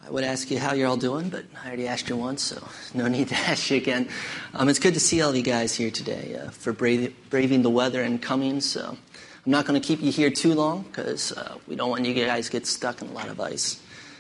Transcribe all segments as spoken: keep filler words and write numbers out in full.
I would ask you how you're all doing, but I already asked you once, so no need to ask you again. Um, it's good to see all you guys here today uh, for brave, braving the weather and coming. So I'm not going to keep you here too long because uh, we don't want you guys to get stuck in a lot of ice.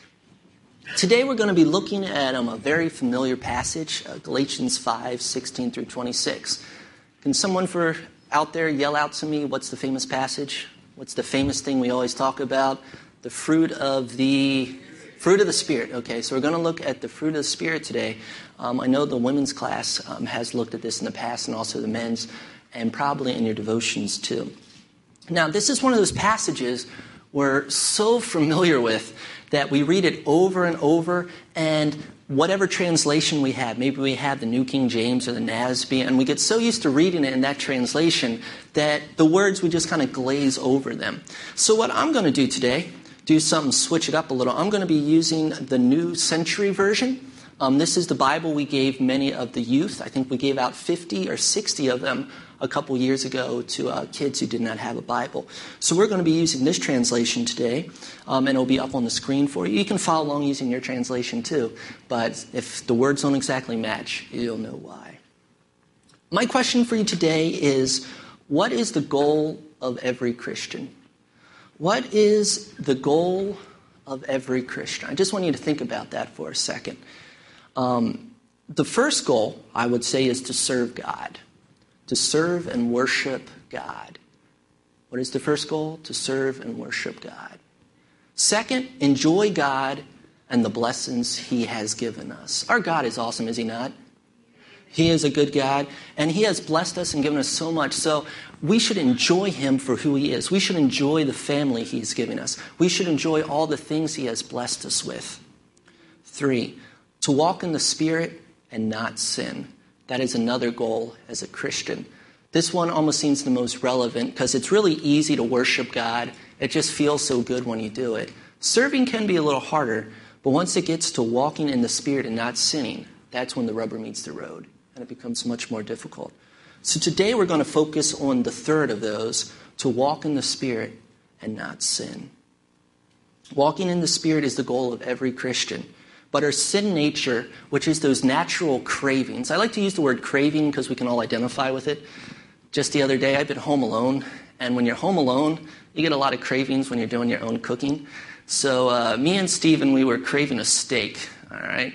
Today we're going to be looking at um, a very familiar passage, uh, Galatians five, sixteen through twenty-six. Can someone for out there yell out to me, what's the famous passage? What's the famous thing we always talk about? The fruit of the... Fruit of the Spirit. Okay, so we're going to look at the fruit of the Spirit today. Um, I know the women's class um, has looked at this in the past, and also the men's, and probably in your devotions too. Now, this is one of those passages we're so familiar with that we read it over and over, and whatever translation we have, maybe we have the New King James or the N A S B, and we get so used to reading it in that translation that the words, we just kind of glaze over them. So what I'm going to do today, do something, switch it up a little. I'm going to be using the New Century Version. Um, this is the Bible we gave many of the youth. I think we gave out fifty or sixty of them a couple years ago to uh, kids who did not have a Bible. So we're going to be using this translation today, um, and it'll be up on the screen for you. You can follow along using your translation too, but if the words don't exactly match, you'll know why. My question for you today is, what is the goal of every Christian? What is the goal of every Christian? I just want you to think about that for a second. Um, the first goal, I would say, is to serve God, to serve and worship God. What is the first goal? To serve and worship God. Second, enjoy God and the blessings He has given us. Our God is awesome, is He not? He is a good God, and He has blessed us and given us so much. So we should enjoy Him for who He is. We should enjoy the family He is giving us. We should enjoy all the things He has blessed us with. Three, to walk in the Spirit and not sin. That is another goal as a Christian. This one almost seems the most relevant because it's really easy to worship God. It just feels so good when you do it. Serving can be a little harder, but once it gets to walking in the Spirit and not sinning, that's when the rubber meets the road, and it becomes much more difficult. So today we're going to focus on the third of those, to walk in the Spirit and not sin. Walking in the Spirit is the goal of every Christian. But our sin nature, which is those natural cravings, I like to use the word craving because we can all identify with it. Just the other day, I've been home alone, and when you're home alone, you get a lot of cravings when you're doing your own cooking. So uh, me and Stephen, we were craving a steak, all right?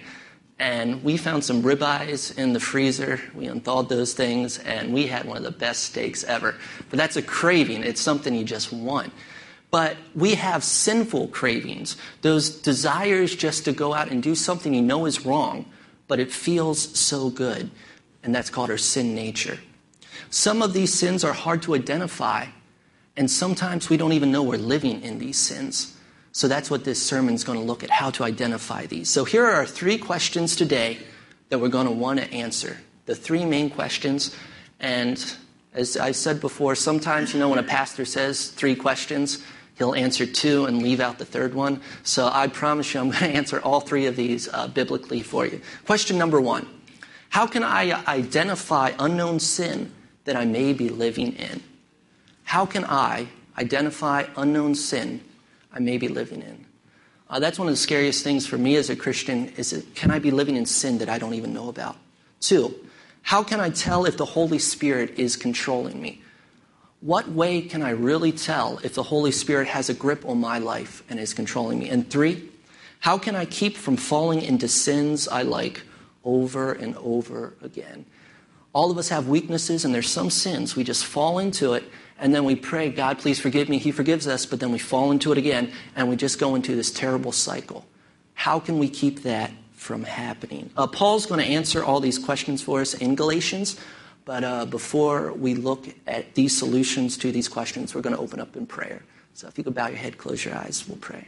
And we found some ribeyes in the freezer. We unthawed those things, and we had one of the best steaks ever. But that's a craving. It's something you just want. But we have sinful cravings, those desires just to go out and do something you know is wrong, but it feels so good. And that's called our sin nature. Some of these sins are hard to identify, and sometimes we don't even know we're living in these sins. So that's what this sermon is going to look at, how to identify these. So here are our three questions today that we're going to want to answer. The three main questions. And as I said before, sometimes, you know, when a pastor says three questions, he'll answer two and leave out the third one. So I promise you I'm going to answer all three of these uh, biblically for you. Question number one. How can I identify unknown sin that I may be living in? How can I identify unknown sin I may be living in? Uh, that's one of the scariest things for me as a Christian, is it, can I be living in sin that I don't even know about? Two, how can I tell if the Holy Spirit is controlling me? What way can I really tell if the Holy Spirit has a grip on my life and is controlling me? And three, how can I keep from falling into sins I like over and over again? All of us have weaknesses, and there's some sins we just fall into it, and then we pray, God, please forgive me. He forgives us, but then we fall into it again, and we just go into this terrible cycle. How can we keep that from happening? Uh, Paul's going to answer all these questions for us in Galatians, but uh, before we look at these solutions to these questions, we're going to open up in prayer. So if you could bow your head, close your eyes, we'll pray.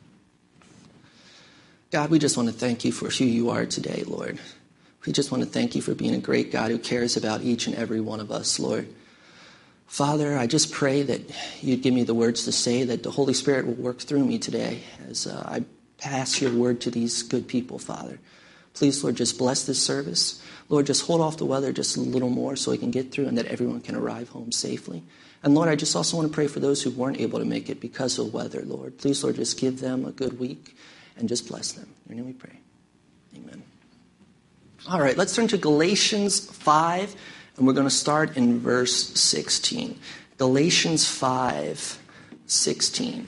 God, we just want to thank you for who you are today, Lord. We just want to thank you for being a great God who cares about each and every one of us, Lord. Father, I just pray that you'd give me the words to say, that the Holy Spirit will work through me today as uh, I pass your word to these good people, Father. Please, Lord, just bless this service. Lord, just hold off the weather just a little more so we can get through and that everyone can arrive home safely. And Lord, I just also want to pray for those who weren't able to make it because of weather, Lord. Please, Lord, just give them a good week. and just bless them. In your name we pray. Amen. All right, let's turn to Galatians five, and we're going to start in verse sixteen. Galatians five, sixteen.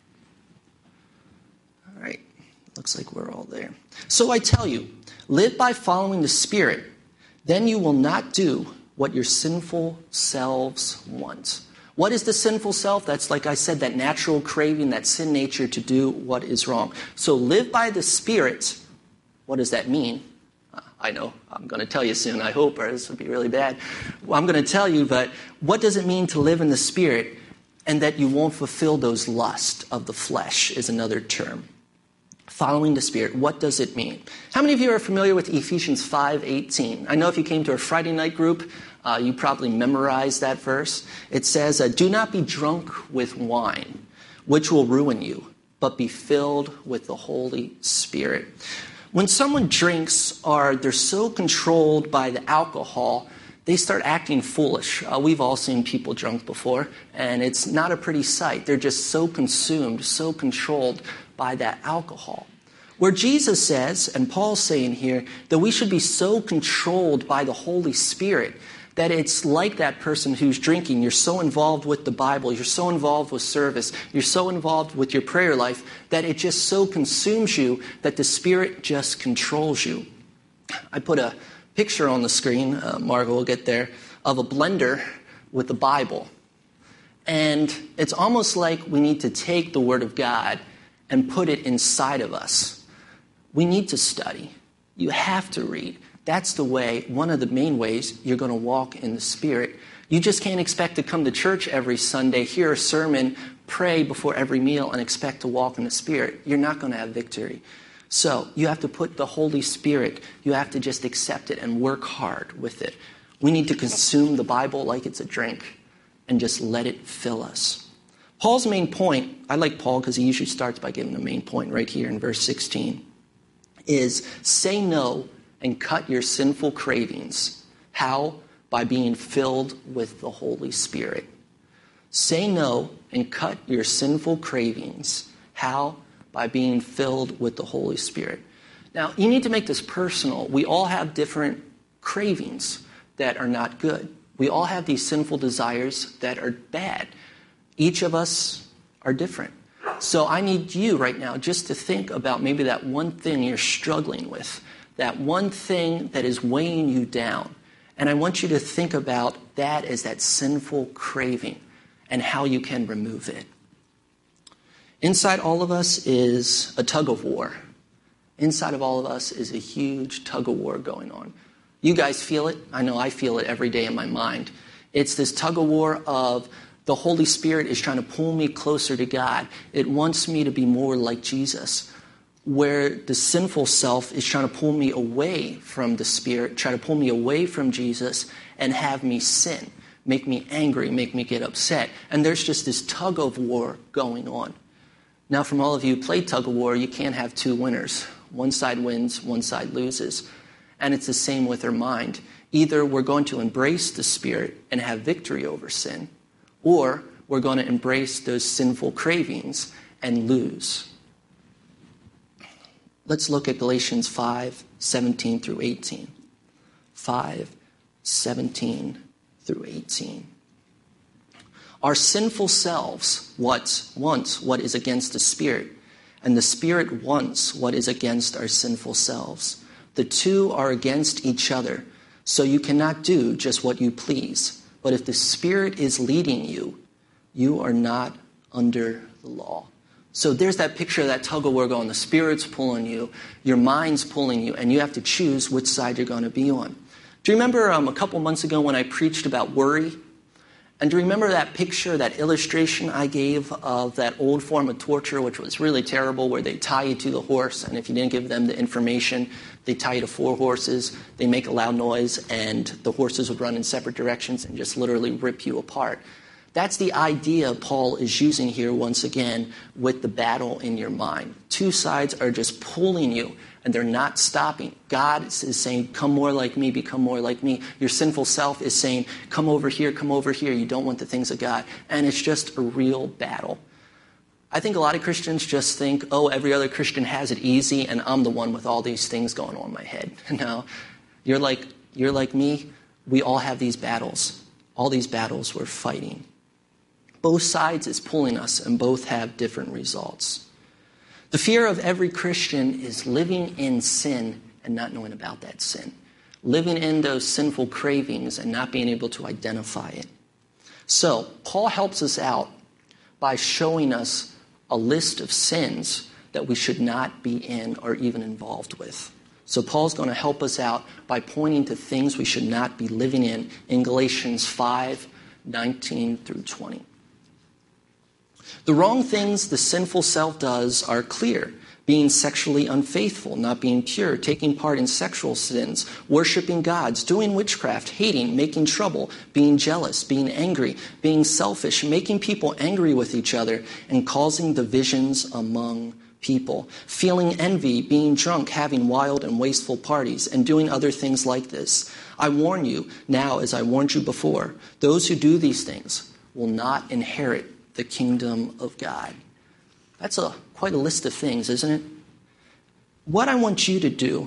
All right, looks like we're all there. So I tell you, live by following the Spirit, then you will not do what your sinful selves want. What is the sinful self? That's, like I said, that natural craving, that sin nature to do what is wrong. So live by the Spirit. What does that mean? I know, I'm going to tell you soon, I hope, or this would be really bad. Well, I'm going to tell you, but what does it mean to live in the Spirit and that you won't fulfill those lusts of the flesh is another term. Following the Spirit, what does it mean? How many of you are familiar with Ephesians five eighteen? I know if you came to a Friday night group, uh, you probably memorized that verse. It says, uh, do not be drunk with wine, which will ruin you, but be filled with the Holy Spirit. When someone drinks or they're so controlled by the alcohol, they start acting foolish. Uh, we've all seen people drunk before, and it's not a pretty sight. They're just so consumed, so controlled by that alcohol. Where Jesus says, and Paul's saying here, that we should be so controlled by the Holy Spirit that it's like that person who's drinking. You're so involved with the Bible, you're so involved with service, you're so involved with your prayer life that it just so consumes you that the Spirit just controls you. I put a picture on the screen, uh, Margot will get there, of a blender with the Bible. And it's almost like we need to take the Word of God and put it inside of us. We need to study. You have to read. That's the way, one of the main ways you're going to walk in the Spirit. You just can't expect to come to church every Sunday, hear a sermon, pray before every meal, and expect to walk in the Spirit. You're not going to have victory. So you have to put the Holy Spirit, you have to just accept it and work hard with it. We need to consume the Bible like it's a drink and just let it fill us. Paul's main point, I like Paul because he usually starts by giving the main point right here in verse sixteen, is say no and cut your sinful cravings. How? By being filled with the Holy Spirit. Say no and cut your sinful cravings. How? By being filled with the Holy Spirit. Now, you need to make this personal. We all have different cravings that are not good. We all have these sinful desires that are bad. Each of us are different. So I need you right now just to think about maybe that one thing you're struggling with, that one thing that is weighing you down. And I want you to think about that as that sinful craving and how you can remove it. Inside all of us is a tug of war. Inside of all of us is a huge tug of war going on. You guys feel it. I know I feel it every day in my mind. It's this tug of war of the Holy Spirit is trying to pull me closer to God. It wants me to be more like Jesus. Where the sinful self is trying to pull me away from the Spirit, try to pull me away from Jesus and have me sin, make me angry, make me get upset. And there's just this tug of war going on. Now, from all of you who play tug of war, you can't have two winners. One side wins, one side loses. And it's the same with our mind. Either we're going to embrace the Spirit and have victory over sin, or we're going to embrace those sinful cravings and lose. Let's look at Galatians five, seventeen through eighteen. five, seventeen through eighteen. Our sinful selves what wants what is against the Spirit, and the Spirit wants what is against our sinful selves. The two are against each other, so you cannot do just what you please. But if the Spirit is leading you, you are not under the law. So there's that picture of that tug of war going. The Spirit's pulling you, your mind's pulling you, and you have to choose which side you're going to be on. Do you remember um, a couple months ago when I preached about worry? And do you remember that picture, that illustration I gave of that old form of torture, which was really terrible, where they tie you to the horse, and if you didn't give them the information, they tie you to four horses, they make a loud noise, and the horses would run in separate directions and just literally rip you apart. That's the idea Paul is using here once again with the battle in your mind. Two sides are just pulling you, and they're not stopping. God is saying, come more like me, become more like me. Your sinful self is saying, come over here, come over here. You don't want the things of God. And it's just a real battle. I think a lot of Christians just think, oh, every other Christian has it easy, and I'm the one with all these things going on in my head. No, you're like, you're like me. We all have these battles. All these battles we're fighting. Both sides is pulling us, and both have different results. The fear of every Christian is living in sin and not knowing about that sin. Living in those sinful cravings and not being able to identify it. So, Paul helps us out by showing us a list of sins that we should not be in or even involved with. So Paul's going to help us out by pointing to things we should not be living in in Galatians five, nineteen through twenty. The wrong things the sinful self does are clear. Being sexually unfaithful, not being pure, taking part in sexual sins, worshiping gods, doing witchcraft, hating, making trouble, being jealous, being angry, being selfish, making people angry with each other, and causing divisions among people, feeling envy, being drunk, having wild and wasteful parties, and doing other things like this. I warn you now, as I warned you before, those who do these things will not inherit the kingdom of God. That's a quite a list of things, isn't it? What I want you to do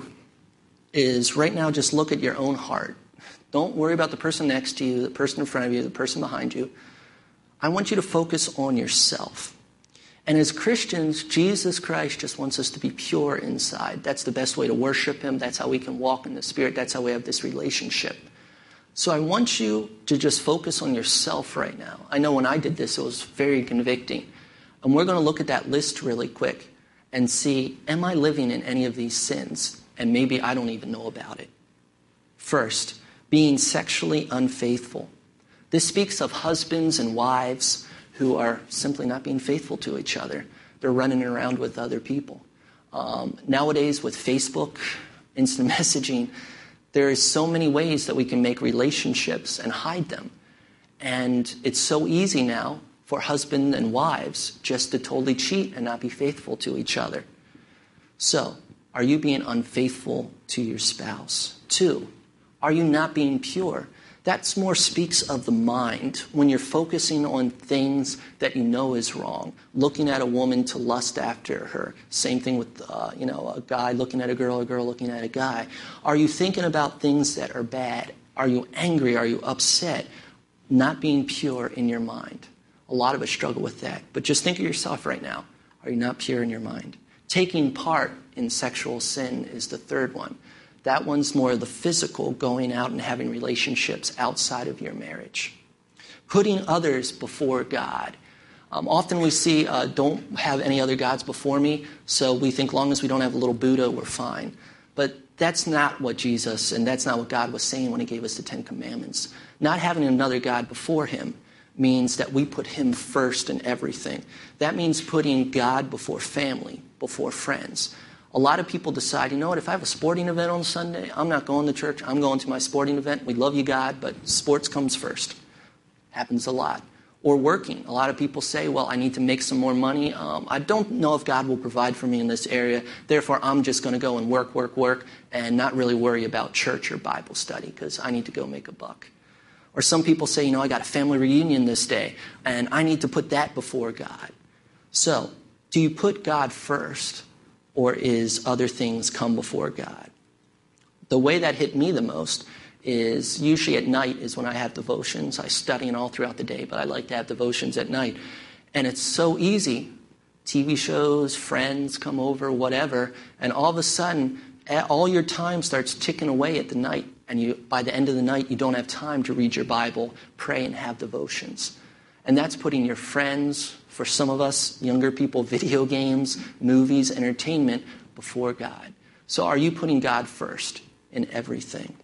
is right now just look at your own heart. Don't worry about the person next to you, the person in front of you, the person behind you. I want you to focus on yourself. And as Christians, Jesus Christ just wants us to be pure inside. That's the best way to worship him. That's how we can walk in the Spirit. That's how we have this relationship. So I want you to just focus on yourself right now. I know when I did this, it was very convicting. And we're going to look at that list really quick and see, am I living in any of these sins? And maybe I don't even know about it. First, being sexually unfaithful. This speaks of husbands and wives who are simply not being faithful to each other. They're running around with other people. Um, nowadays with Facebook, instant messaging, there is so many ways that we can make relationships and hide them. And it's so easy now for husbands and wives just to totally cheat and not be faithful to each other. So, are you being unfaithful to your spouse? Two, are you not being pure? That more speaks of the mind when you're focusing on things that you know is wrong. Looking at a woman to lust after her. Same thing with uh, you know, a guy looking at a girl, a girl looking at a guy. Are you thinking about things that are bad? Are you angry? Are you upset? Not being pure in your mind. A lot of us struggle with that. But just think of yourself right now. Are you not pure in your mind? Taking part in sexual sin is the third one. That one's more of the physical, going out and having relationships outside of your marriage. Putting others before God. Um, often we see, uh, don't have any other gods before me, so we think long as we don't have a little Buddha, we're fine. But that's not what Jesus, and that's not what God was saying when he gave us the Ten Commandments. Not having another God before him means that we put him first in everything. That means putting God before family, before friends. A lot of people decide, you know what, if I have a sporting event on Sunday, I'm not going to church, I'm going to my sporting event. We love you, God, but sports comes first. Happens a lot. Or working. A lot of people say, well, I need to make some more money. Um, I don't know if God will provide for me in this area. Therefore, I'm just going to go and work, work, work, and not really worry about church or Bible study because I need to go make a buck. Or some people say, you know, I got a family reunion this day, and I need to put that before God. So, do you put God first, or is other things come before God? The way that hit me the most is usually at night is when I have devotions. I study all throughout the day, but I like to have devotions at night. And it's so easy. T V shows, friends come over, whatever, and all of a sudden, all your time starts ticking away at the night. And you, by the end of the night, you don't have time to read your Bible, pray, and have devotions. And that's putting your friends, for some of us, younger people, video games, movies, entertainment, before God. So are you putting God first in everything?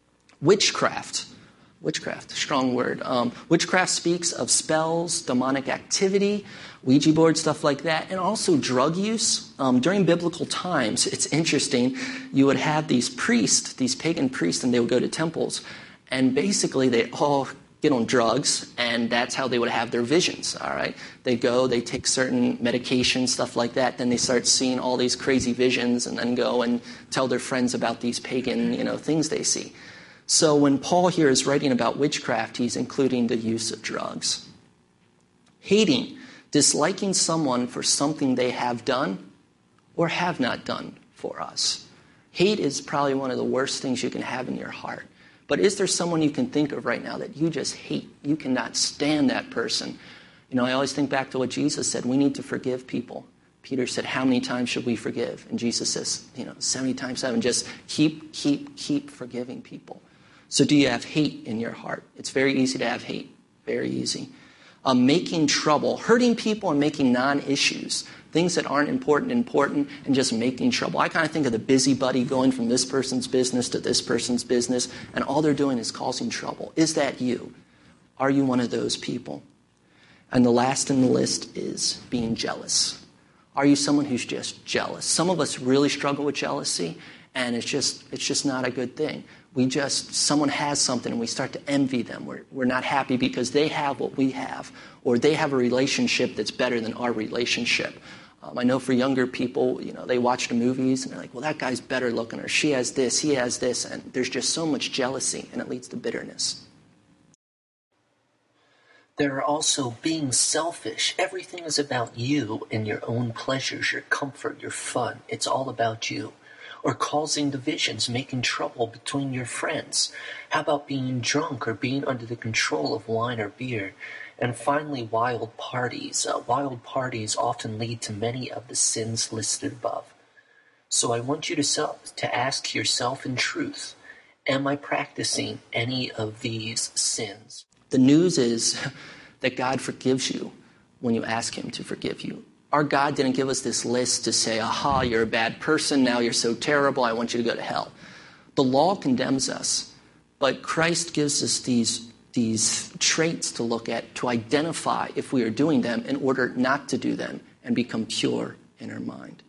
Witchcraft. Witchcraft, strong word. Um, witchcraft speaks of spells, demonic activity, Ouija board, stuff like that, and also drug use. Um, during biblical times, it's interesting, you would have these priests, these pagan priests, and they would go to temples, and basically they all get on drugs, and that's how they would have their visions, all right? They go, they take certain medications, stuff like that, then they start seeing all these crazy visions, and then go and tell their friends about these pagan, you know, things they see. So when Paul here is writing about witchcraft, he's including the use of drugs. Hating. disliking someone for something they have done or have not done for us. Hate is probably one of the worst things you can have in your heart. But is there someone you can think of right now that you just hate? You cannot stand that person. You know, I always think back to what Jesus said. We need to forgive people. Peter said, how many times should we forgive? And Jesus says, you know, seventy times seven. Just keep, keep, keep forgiving people. So do you have hate in your heart? It's very easy to have hate. Very easy. Um, making trouble, hurting people and making non-issues, things that aren't important, important, and just making trouble. I kind of think of the busybody going from this person's business to this person's business, and all they're doing is causing trouble. Is that you? Are you one of those people? And the last in the list is being jealous. Are you someone who's just jealous? Some of us really struggle with jealousy, and it's just it's just not a good thing. We just, someone has something and we start to envy them. We're, we're not happy because they have what we have, or they have a relationship that's better than our relationship. Um, I know for younger people, you know, they watch the movies and they're like, well, that guy's better looking, or she has this, he has this, and there's just so much jealousy, and it leads to bitterness. There are also being selfish. Everything is about you and your own pleasures, your comfort, your fun. It's all about you. Or causing divisions, making trouble between your friends. How about being drunk or being under the control of wine or beer? And finally, wild parties. Uh, wild parties often lead to many of the sins listed above. So I want you to, self, to ask yourself in truth, am I practicing any of these sins? The news is that God forgives you when you ask him to forgive you. Our God didn't give us this list to say, aha, you're a bad person, now you're so terrible, I want you to go to hell. The law condemns us, but Christ gives us these, these traits to look at, to identify if we are doing them in order not to do them and become pure in our mind.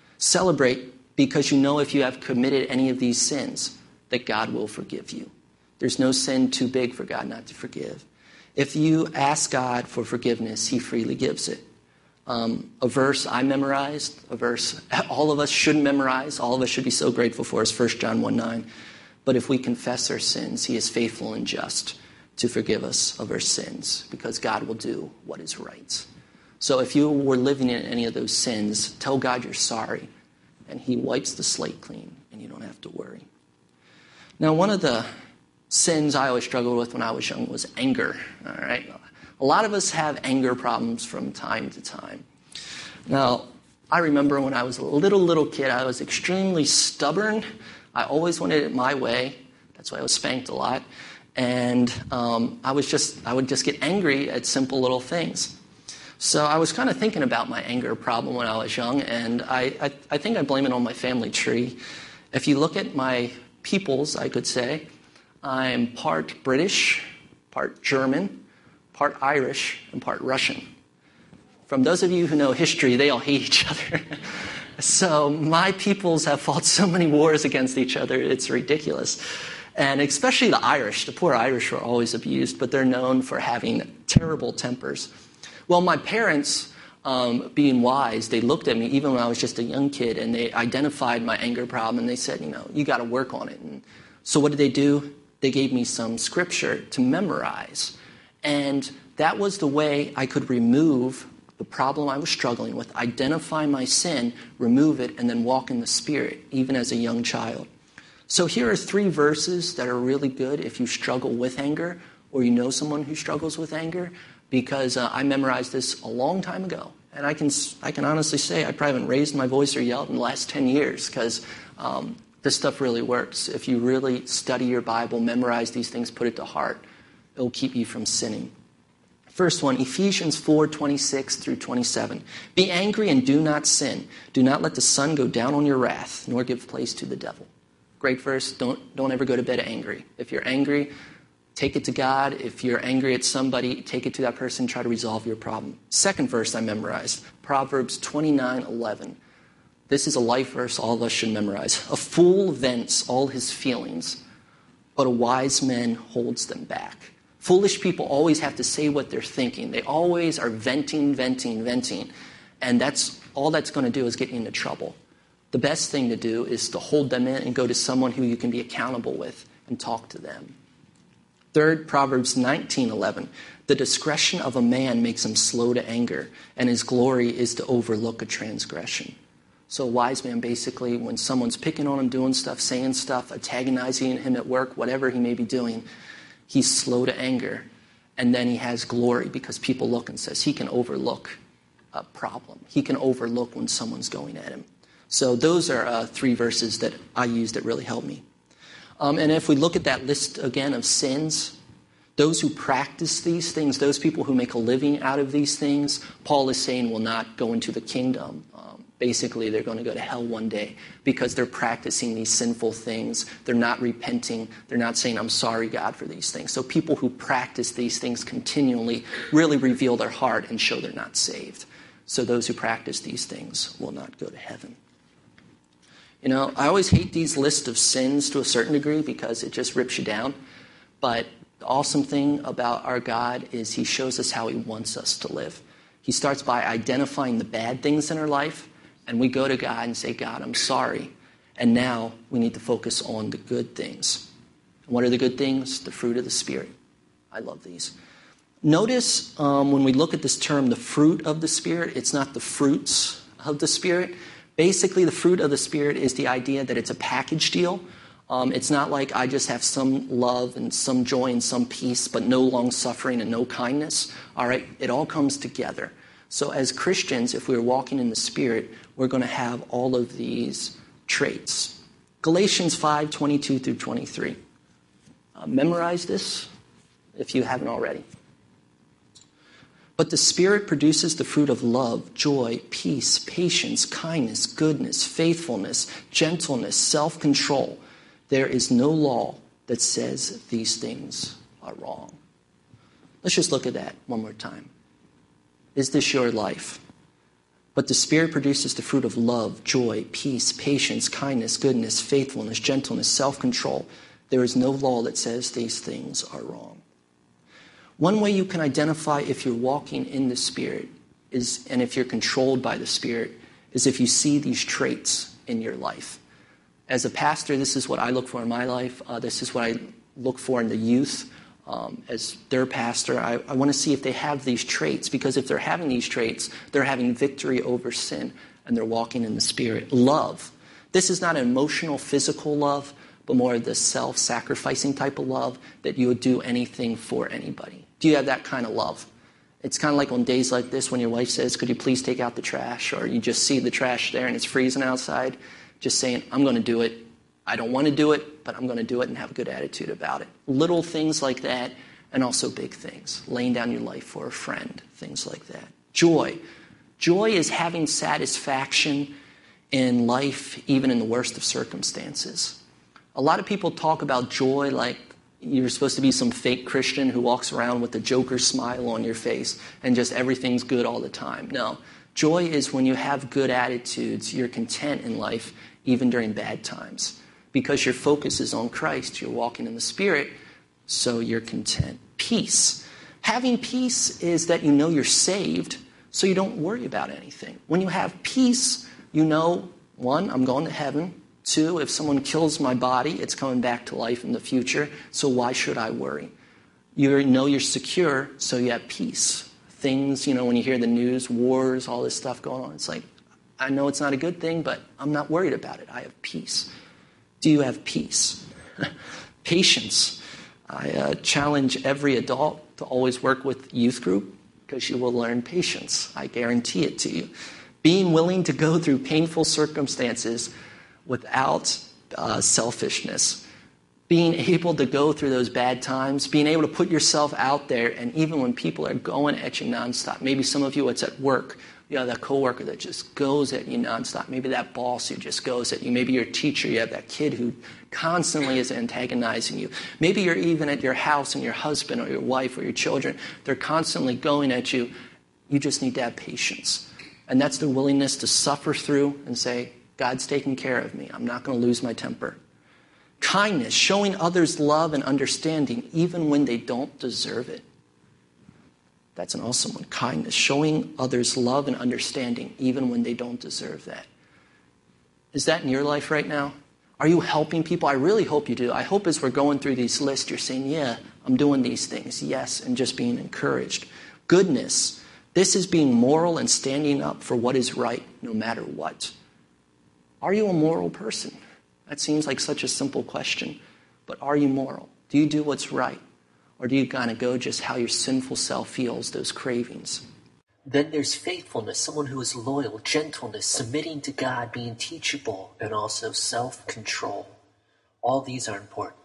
Celebrate because you know if you have committed any of these sins, that God will forgive you. There's no sin too big for God not to forgive. If you ask God for forgiveness, he freely gives it. Um, a verse I memorized, a verse all of us should memorize, all of us should be so grateful for, is First John one nine. But if we confess our sins, he is faithful and just to forgive us of our sins, because God will do what is right. So if you were living in any of those sins, tell God you're sorry, and he wipes the slate clean, and you don't have to worry. Now, one of the sins I always struggled with when I was young was anger, all right? A lot of us have anger problems from time to time. Now, I remember when I was a little, little kid, I was extremely stubborn. I always wanted it my way. That's why I was spanked a lot. And um, I was just, I would just get angry at simple little things. So I was kind of thinking about my anger problem when I was young, and I, I, I think I blame it on my family tree. If you look at my peoples, I could say, I'm part British, part German, part Irish, and part Russian. From those of you who know history, they all hate each other. So my peoples have fought so many wars against each other, it's ridiculous. And especially the Irish. The poor Irish were always abused, but they're known for having terrible tempers. Well, my parents, um, being wise, they looked at me even when I was just a young kid, and they identified my anger problem, and they said, you know, you got to work on it. And so what did they do? They gave me some scripture to memorize. And that was the way I could remove the problem I was struggling with, identify my sin, remove it, and then walk in the Spirit, even as a young child. So here are three verses that are really good if you struggle with anger, or you know someone who struggles with anger, because uh, I memorized this a long time ago. And I can I can honestly say I probably haven't raised my voice or yelled in the last ten years, because um, this stuff really works. If you really study your Bible, memorize these things, put it to heart, it will keep you from sinning. First one, Ephesians four twenty-six through twenty-seven. Be angry and do not sin. Do not let the sun go down on your wrath, nor give place to the devil. Great verse. Don't, don't ever go to bed angry. If you're angry, take it to God. If you're angry at somebody, take it to that person. Try to resolve your problem. Second verse I memorized, Proverbs twenty-nine eleven. This is a life verse all of us should memorize. A fool vents all his feelings, but a wise man holds them back. Foolish people always have to say what they're thinking. They always are venting, venting, venting. And that's all that's going to do is get you into trouble. The best thing to do is to hold them in and go to someone who you can be accountable with and talk to them. Third, Proverbs nineteen eleven. The discretion of a man makes him slow to anger, and his glory is to overlook a transgression. So a wise man, basically, when someone's picking on him, doing stuff, saying stuff, antagonizing him at work, whatever he may be doing, he's slow to anger. And then he has glory because people look and says he can overlook a problem. He can overlook when someone's going at him. So those are uh, three verses that I use that really help me. Um, and if we look at that list again of sins, those who practice these things, those people who make a living out of these things, Paul is saying will not go into the kingdom. Um, basically, they're going to go to hell one day because they're practicing these sinful things. They're not repenting. They're not saying, I'm sorry, God, for these things. So people who practice these things continually really reveal their heart and show they're not saved. So those who practice these things will not go to heaven. You know, I always hate these lists of sins to a certain degree because it just rips you down. But the awesome thing about our God is he shows us how he wants us to live. He starts by identifying the bad things in our life, and we go to God and say, God, I'm sorry. And now we need to focus on the good things. And what are the good things? The fruit of the Spirit. I love these. Notice um, when we look at this term, the fruit of the Spirit, it's not the fruits of the Spirit. Basically, the fruit of the Spirit is the idea that it's a package deal. Um, it's not like I just have some love and some joy and some peace, but no long-suffering and no kindness. All right, it all comes together. So as Christians, if we're walking in the Spirit, we're going to have all of these traits. Galatians five, twenty-two through twenty-three. Uh, memorize this if you haven't already. But the Spirit produces the fruit of love, joy, peace, patience, kindness, goodness, faithfulness, gentleness, self-control. There is no law that says these things are wrong. Let's just look at that one more time. Is this your life? But the Spirit produces the fruit of love, joy, peace, patience, kindness, goodness, faithfulness, gentleness, self-control. There is no law that says these things are wrong. One way you can identify if you're walking in the Spirit is, and if you're controlled by the Spirit, is if you see these traits in your life. As a pastor, this is what I look for in my life. Uh, this is what I look for in the youth. Um, as their pastor, I, I want to see if they have these traits, because if they're having these traits, they're having victory over sin, and they're walking in the Spirit. Love. This is not an emotional, physical love, but more of the self-sacrificing type of love that you would do anything for anybody. Do you have that kind of love? It's kind of like on days like this when your wife says, could you please take out the trash? Or you just see the trash there and it's freezing outside. Just saying, I'm going to do it. I don't want to do it, but I'm going to do it and have a good attitude about it. Little things like that, and also big things. Laying down your life for a friend, things like that. Joy. Joy is having satisfaction in life, even in the worst of circumstances. A lot of people talk about joy like you're supposed to be some fake Christian who walks around with a Joker smile on your face and just everything's good all the time. No. Joy is when you have good attitudes, you're content in life, even during bad times. Because your focus is on Christ, you're walking in the Spirit, so you're content. Peace. Having peace is that you know you're saved, so you don't worry about anything. When you have peace, you know, one, I'm going to heaven. Two, if someone kills my body, it's coming back to life in the future, so why should I worry? You know you're secure, so you have peace. Things, you know, when you hear the news, wars, all this stuff going on, it's like, I know it's not a good thing, but I'm not worried about it. I have peace. Do you have peace? Patience. I uh, challenge every adult to always work with youth group because you will learn patience. I guarantee it to you. Being willing to go through painful circumstances without uh, selfishness. Being able to go through those bad times, being able to put yourself out there, and even when people are going at you nonstop. Maybe some of you, it's at work. You have that coworker that just goes at you nonstop. Maybe that boss who just goes at you. Maybe your teacher, you have that kid who constantly is antagonizing you. Maybe you're even at your house and your husband or your wife or your children, they're constantly going at you. You just need to have patience. And that's the willingness to suffer through and say, God's taking care of me. I'm not going to lose my temper. Kindness, showing others love and understanding even when they don't deserve it. That's an awesome one. Kindness, showing others love and understanding even when they don't deserve that. Is that in your life right now? Are you helping people? I really hope you do. I hope as we're going through these lists, you're saying, yeah, I'm doing these things, yes, and just being encouraged. Goodness, this is being moral and standing up for what is right no matter what. Are you a moral person? That seems like such a simple question, but are you moral? Do you do what's right? Or do you kind of go just how your sinful self feels, those cravings? Then there's faithfulness, someone who is loyal, gentleness, submitting to God, being teachable, and also self-control. All these are important.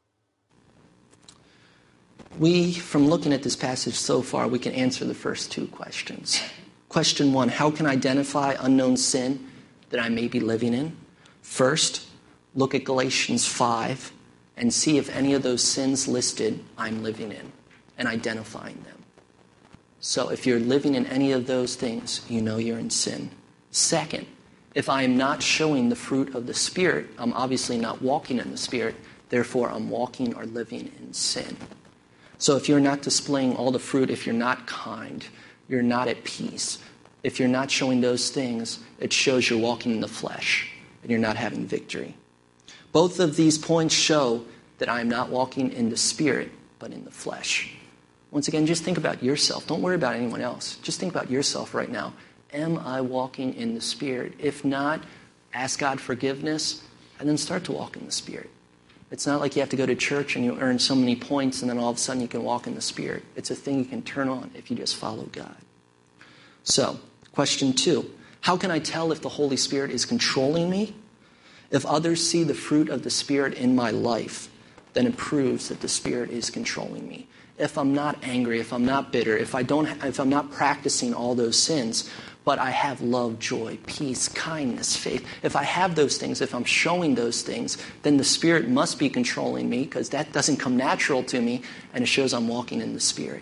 We, from looking at this passage so far, we can answer the first two questions. Question one, how can I identify unknown sin that I may be living in? First, look at Galatians five and see if any of those sins listed I'm living in and identifying them. So if you're living in any of those things, you know you're in sin. Second, if I am not showing the fruit of the Spirit, I'm obviously not walking in the Spirit, therefore I'm walking or living in sin. So if you're not displaying all the fruit, if you're not kind, you're not at peace, if you're not showing those things, it shows you're walking in the flesh and you're not having victory. Both of these points show that I am not walking in the Spirit, but in the flesh. Once again, just think about yourself. Don't worry about anyone else. Just think about yourself right now. Am I walking in the Spirit? If not, ask God forgiveness and then start to walk in the Spirit. It's not like you have to go to church and you earn so many points and then all of a sudden you can walk in the Spirit. It's a thing you can turn on if you just follow God. So, question two, how can I tell if the Holy Spirit is controlling me? If others see the fruit of the Spirit in my life, then it proves that the Spirit is controlling me. If I'm not angry, if I'm not bitter, if I don't, if I'm not practicing all those sins, but I have love, joy, peace, kindness, faith. If I have those things, if I'm showing those things, then the Spirit must be controlling me because that doesn't come natural to me and it shows I'm walking in the Spirit.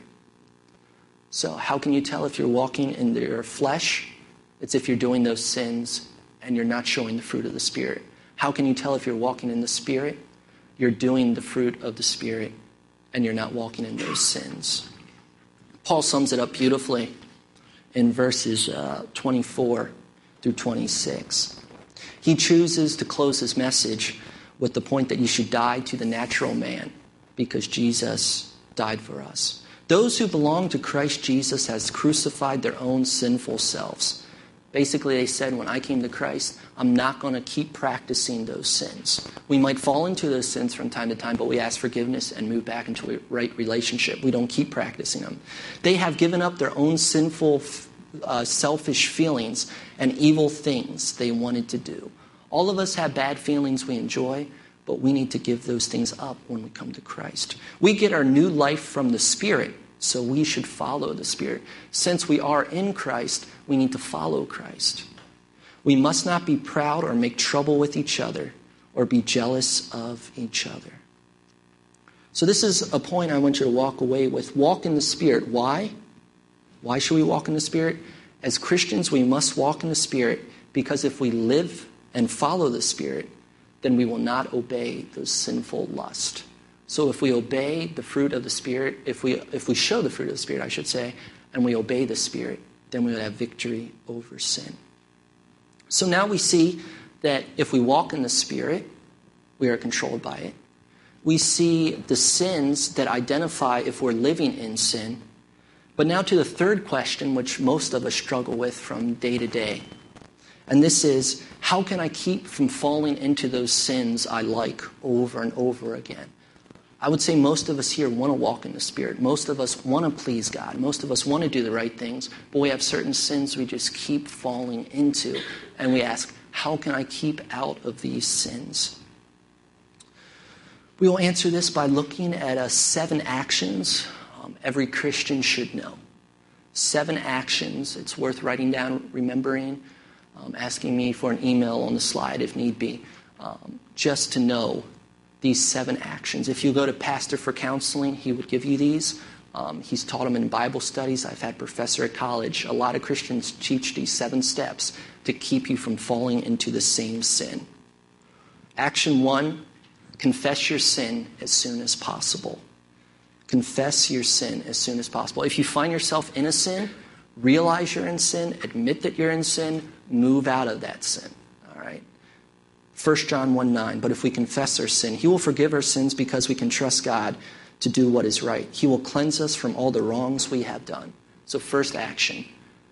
So how can you tell if you're walking in your flesh? It's if you're doing those sins and you're not showing the fruit of the Spirit. How can you tell if you're walking in the Spirit? You're doing the fruit of the Spirit and you're not walking in those sins. Paul sums it up beautifully in verses uh, twenty-four through twenty-six. He chooses to close his message with the point that you should die to the natural man because Jesus died for us. Those who belong to Christ Jesus has crucified their own sinful selves. Basically, they said, when I came to Christ, I'm not going to keep practicing those sins. We might fall into those sins from time to time, but we ask forgiveness and move back into a right relationship. We don't keep practicing them. They have given up their own sinful, uh, selfish feelings and evil things they wanted to do. All of us have bad feelings we enjoy, but we need to give those things up when we come to Christ. We get our new life from the Spirit, so we should follow the Spirit. Since we are in Christ, we need to follow Christ. We must not be proud or make trouble with each other or be jealous of each other. So this is a point I want you to walk away with. Walk in the Spirit. Why? Why should we walk in the Spirit? As Christians, we must walk in the Spirit because if we live and follow the Spirit, then we will not obey those sinful lusts. So if we obey the fruit of the Spirit, if we if we show the fruit of the Spirit, I should say, and we obey the Spirit, then we will have victory over sin. So now we see that if we walk in the Spirit, we are controlled by it. We see the sins that identify if we're living in sin. But now to the third question, which most of us struggle with from day to day. And this is, how can I keep from falling into those sins I like over and over again? I would say most of us here want to walk in the Spirit. Most of us want to please God. Most of us want to do the right things, but we have certain sins we just keep falling into. And we ask, how can I keep out of these sins? We will answer this by looking at uh, seven actions um, every Christian should know. Seven actions. It's worth writing down, remembering, um, asking me for an email on the slide if need be, um, just to know these seven actions. If you go to Pastor for Counseling, he would give you these. Um, he's taught them in Bible studies. I've had professor at college. A lot of Christians teach these seven steps to keep you from falling into the same sin. Action one, confess your sin as soon as possible. Confess your sin as soon as possible. If you find yourself in a sin, realize you're in sin, admit that you're in sin, move out of that sin. All right? First John one nine, but if we confess our sin, he will forgive our sins because we can trust God to do what is right. He will cleanse us from all the wrongs we have done. So first action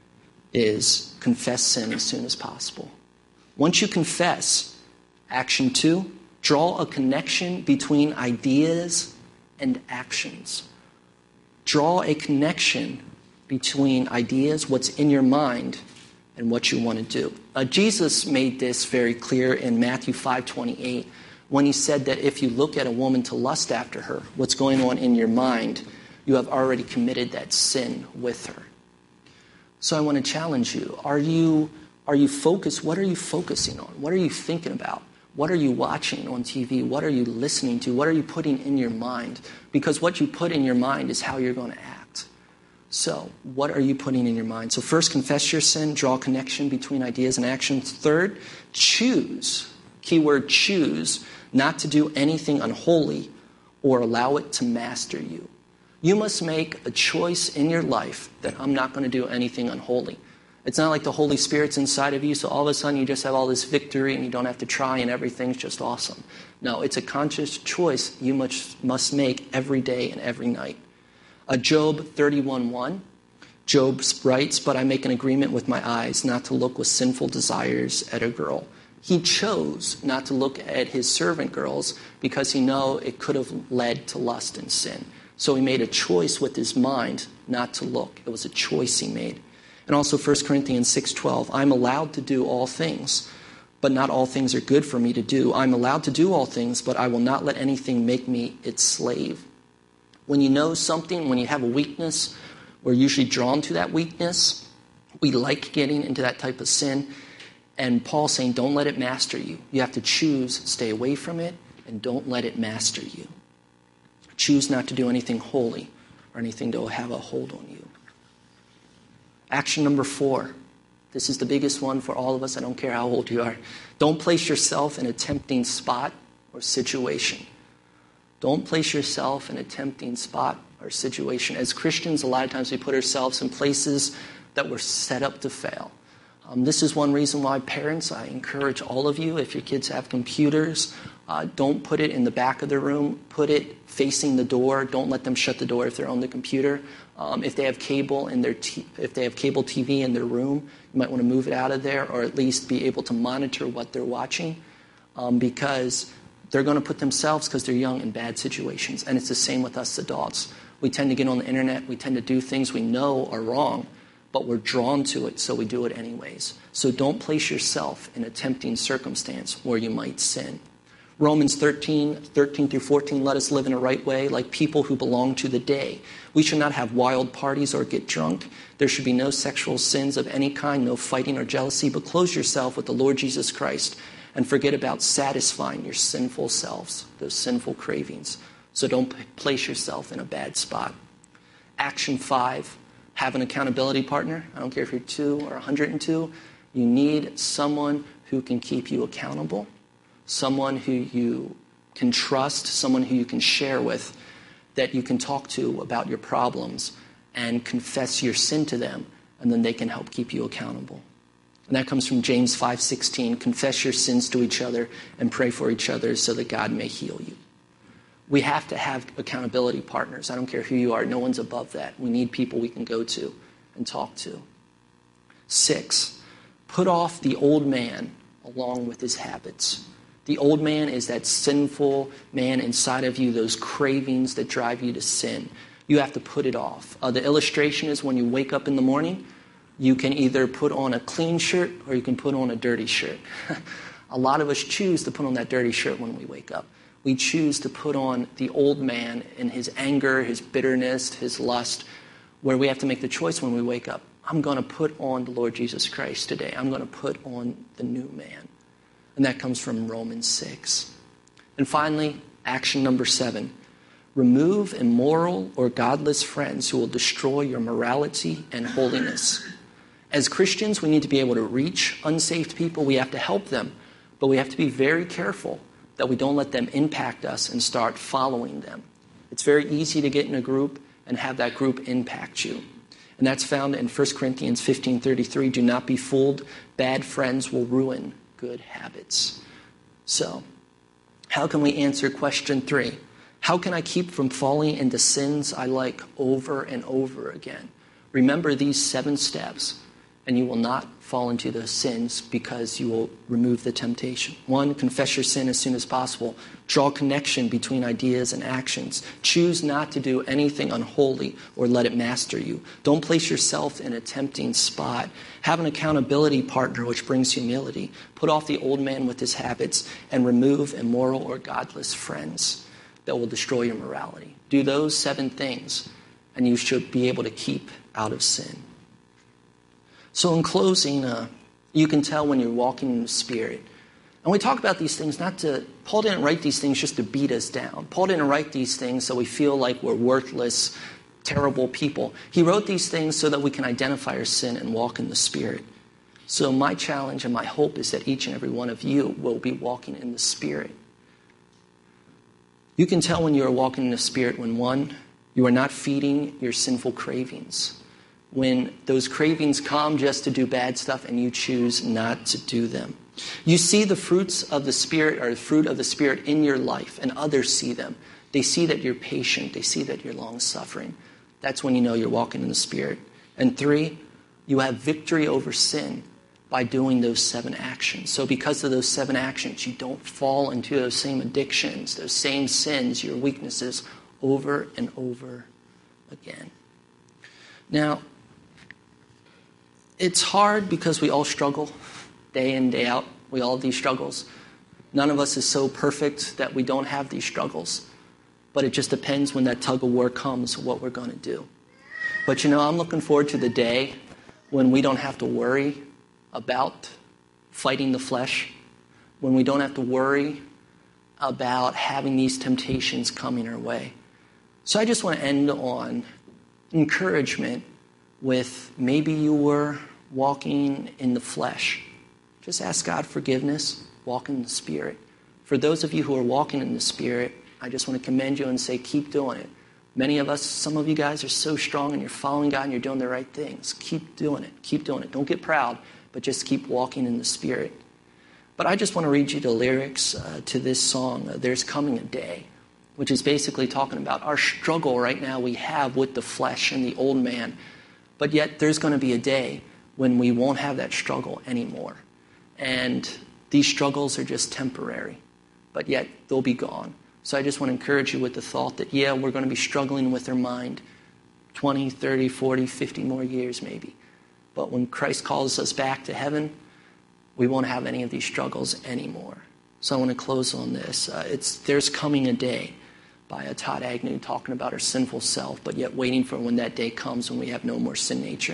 is confess sin as soon as possible. Once you confess, action two, draw a connection between ideas and actions. Draw a connection between ideas, what's in your mind, and what you want to do. Uh, Jesus made this very clear in Matthew five twenty-eight when he said that if you look at a woman to lust after her, what's going on in your mind, you have already committed that sin with her. So I want to challenge you. Are you are you focused? What are you focusing on? What are you thinking about? What are you watching on T V? What are you listening to? What are you putting in your mind? Because what you put in your mind is how you're going to act. So what are you putting in your mind? So first, confess your sin. Draw a connection between ideas and actions. Third, choose. Keyword choose. Not to do anything unholy or allow it to master you. You must make a choice in your life that I'm not going to do anything unholy. It's not like the Holy Spirit's inside of you, so all of a sudden you just have all this victory and you don't have to try and everything's just awesome. No, it's a conscious choice you must, must make every day and every night. Uh, Job thirty-one one, Job writes, "But I make an agreement with my eyes not to look with sinful desires at a girl." He chose not to look at his servant girls because he knew it could have led to lust and sin. So he made a choice with his mind not to look. It was a choice he made. And also First Corinthians six twelve, "I'm allowed to do all things, but not all things are good for me to do. I'm allowed to do all things, but I will not let anything make me its slave." When you know something, when you have a weakness, we're usually drawn to that weakness. We like getting into that type of sin. And Paul's saying, don't let it master you. You have to choose, stay away from it, and don't let it master you. Choose not to do anything holy or anything to have a hold on you. Action number four. This is the biggest one for all of us. I don't care how old you are. Don't place yourself in a tempting spot or situation. Don't place yourself in a tempting spot or situation. As Christians, a lot of times we put ourselves in places that were set up to fail. Um, this is one reason why parents, I encourage all of you, if your kids have computers, uh, don't put it in the back of the room. Put it facing the door. Don't let them shut the door if they're on the computer. Um, if they have cable in their t- if they have cable T V in their room, you might want to move it out of there, or at least be able to monitor what they're watching, um, because they're going to put themselves, because they're young, in bad situations. And it's the same with us adults. We tend to get on the internet. We tend to do things we know are wrong, but we're drawn to it, so we do it anyways. So don't place yourself in a tempting circumstance where you might sin. Romans thirteen, thirteen through fourteen, let us live in a right way, like people who belong to the day. We should not have wild parties or get drunk. There should be no sexual sins of any kind, no fighting or jealousy, but clothe yourself with the Lord Jesus Christ and forget about satisfying your sinful selves, those sinful cravings. So don't p- place yourself in a bad spot. Action five. Have an accountability partner. I don't care if you're two or one hundred two. You need someone who can keep you accountable, someone who you can trust, someone who you can share with, that you can talk to about your problems and confess your sin to them, and then they can help keep you accountable. And that comes from James five sixteen. Confess your sins to each other and pray for each other so that God may heal you. We have to have accountability partners. I don't care who you are. No one's above that. We need people we can go to and talk to. Six, put off the old man along with his habits. The old man is that sinful man inside of you, those cravings that drive you to sin. You have to put it off. Uh, the illustration is when you wake up in the morning, you can either put on a clean shirt or you can put on a dirty shirt. A lot of us choose to put on that dirty shirt when we wake up. We choose to put on the old man in his anger, his bitterness, his lust, where we have to make the choice when we wake up. I'm going to put on the Lord Jesus Christ today. I'm going to put on the new man. And that comes from Romans six. And finally, action number seven. Remove immoral or godless friends who will destroy your morality and holiness. As Christians, we need to be able to reach unsaved people. We have to help them. But we have to be very careful that we don't let them impact us and start following them. It's very easy to get in a group and have that group impact you. And that's found in First Corinthians fifteen thirty-three. Do not be fooled. Bad friends will ruin good habits. So, how can we answer question three? How can I keep from falling into sins I like over and over again? Remember these seven steps, and you will not fall into those sins because you will remove the temptation. One, confess your sin as soon as possible. Draw connection between ideas and actions. Choose not to do anything unholy or let it master you. Don't place yourself in a tempting spot. Have an accountability partner, which brings humility. Put off the old man with his habits and remove immoral or godless friends that will destroy your morality. Do those seven things, and you should be able to keep out of sin. So in closing, uh, you can tell when you're walking in the Spirit. And we talk about these things not to, Paul didn't write these things just to beat us down. Paul didn't write these things so we feel like we're worthless, terrible people. He wrote these things so that we can identify our sin and walk in the Spirit. So my challenge and my hope is that each and every one of you will be walking in the Spirit. You can tell when you are walking in the Spirit when, one, you are not feeding your sinful cravings. When those cravings come just to do bad stuff and you choose not to do them. You see the fruits of the Spirit or the fruit of the Spirit in your life, and others see them. They see that you're patient. They see that you're long-suffering. That's when you know you're walking in the Spirit. And three, you have victory over sin by doing those seven actions. So because of those seven actions, you don't fall into those same addictions, those same sins, your weaknesses, over and over again. Now, it's hard because we all struggle day in, day out. We all have these struggles. None of us is so perfect that we don't have these struggles. But it just depends when that tug of war comes, what we're going to do. But you know, I'm looking forward to the day when we don't have to worry about fighting the flesh, when we don't have to worry about having these temptations coming our way. So I just want to end on encouragement with maybe you were walking in the flesh. Just ask God forgiveness, walk in the Spirit. For those of you who are walking in the Spirit, I just want to commend you and say, keep doing it. Many of us, some of you guys are so strong and you're following God and you're doing the right things. Keep doing it. Keep doing it. Don't get proud, but just keep walking in the Spirit. But I just want to read you the lyrics uh, to this song, uh, There's Coming a Day, which is basically talking about our struggle right now we have with the flesh and the old man. But yet there's going to be a day when we won't have that struggle anymore. And these struggles are just temporary, but yet they'll be gone. So I just want to encourage you with the thought that, yeah, we're going to be struggling with our mind twenty, thirty, forty, fifty more years maybe. But when Christ calls us back to heaven, we won't have any of these struggles anymore. So I want to close on this. Uh, it's There's Coming a Day by uh, Todd Agnew, talking about our sinful self, but yet waiting for when that day comes when we have no more sin nature.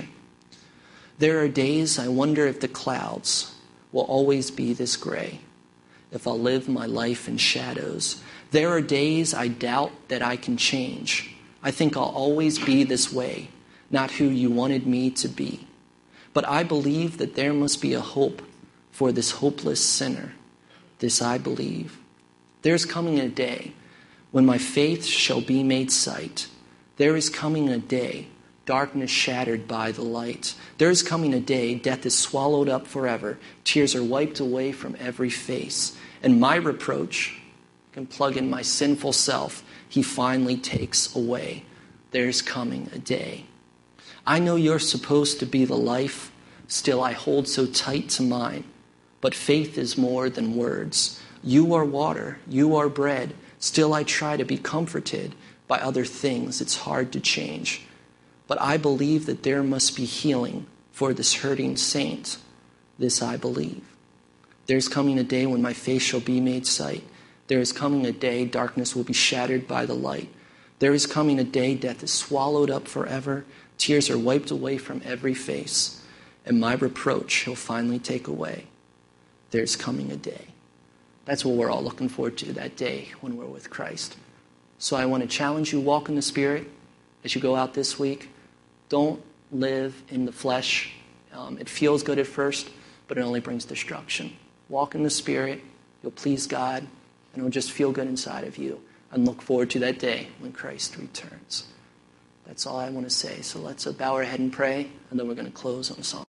There are days I wonder if the clouds will always be this gray, if I'll live my life in shadows. There are days I doubt that I can change. I think I'll always be this way, not who you wanted me to be. But I believe that there must be a hope for this hopeless sinner. This I believe. There's coming a day when my faith shall be made sight. There is coming a day, darkness shattered by the light. There is coming a day, death is swallowed up forever. Tears are wiped away from every face. And my reproach can plug in my sinful self. He finally takes away. There's coming a day. I know you're supposed to be the life, still I hold so tight to mine. But faith is more than words. You are water, you are bread. Still I try to be comforted by other things it's hard to change. But I believe that there must be healing for this hurting saint. This I believe. There's coming a day when my face shall be made sight. There is coming a day darkness will be shattered by the light. There is coming a day death is swallowed up forever. Tears are wiped away from every face. And my reproach he'll finally take away. There's coming a day. That's what we're all looking forward to, that day when we're with Christ. So I want to challenge you, walk in the Spirit as you go out this week. Don't live in the flesh. Um, it feels good at first, but it only brings destruction. Walk in the Spirit. You'll please God, and it'll just feel good inside of you. And look forward to that day when Christ returns. That's all I want to say. So let's uh, bow our head and pray, and then we're going to close on a song.